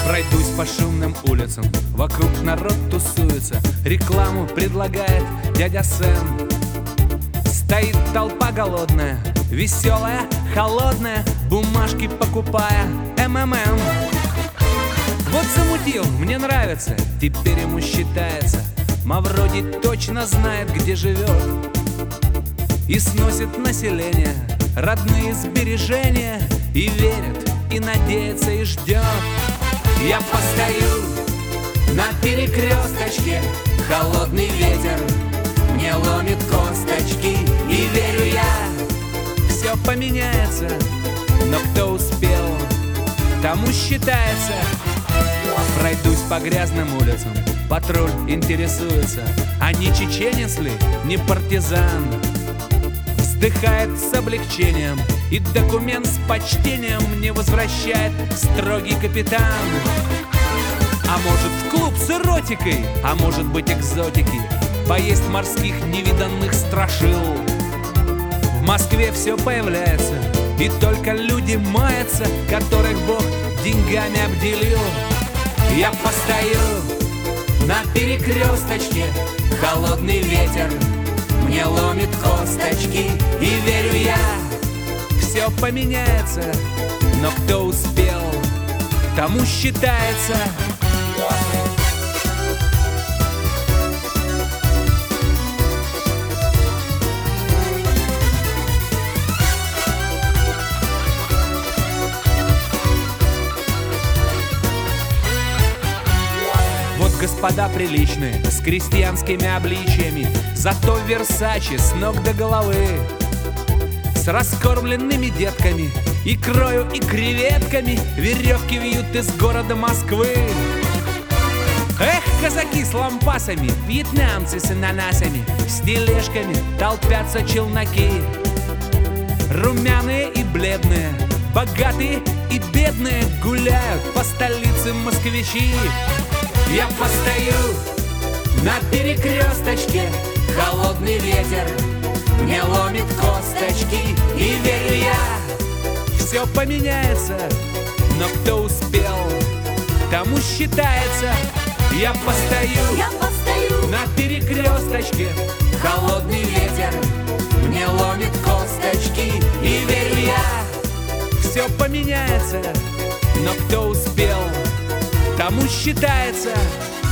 Пройдусь по шумным улицам, вокруг народ тусуется, рекламу предлагает дядя Сэм. Стоит толпа голодная, веселая, холодная, бумажки покупая МММ. Вот замутил, мне нравится, теперь ему считается, Мавроди точно знает, где живет, и сносит население родные сбережения, и верит, и надеется, и ждет. Я постою на перекресточке, холодный ветер мне ломит косточки, и верю я, все поменяется, но кто успел, тому считается. Пройдусь по грязным улицам, патруль интересуется, а не чеченец ли, не партизан. Вздыхает с облегчением, и документ с почтением мне возвращает строгий капитан. А может, в клуб с эротикой, а может быть, экзотики, поесть морских невиданных страшил. В Москве все появляется, и только люди маятся, которых Бог деньгами обделил. Я постою на перекресточке, холодный ветер мне ломит косточки, и верю я, все поменяется, но кто успел, тому считается. Вот господа приличные, с крестьянскими обличиями, зато в Версаче с ног до головы, с раскормленными детками, икрою и креветками, веревки вьют из города Москвы. Эх, казаки с лампасами, вьетнамцы с ананасами, с тележками толпятся челноки. Румяные и бледные, богатые и бедные гуляют по столице москвичи. Я постою на перекресточке, холодный ветер мне ломит косточки, и верю я, все поменяется, но кто успел, тому считается. Я постою на перекресточке, холодный ветер мне ломит косточки, и верю я, все поменяется, но кто успел, тому считается.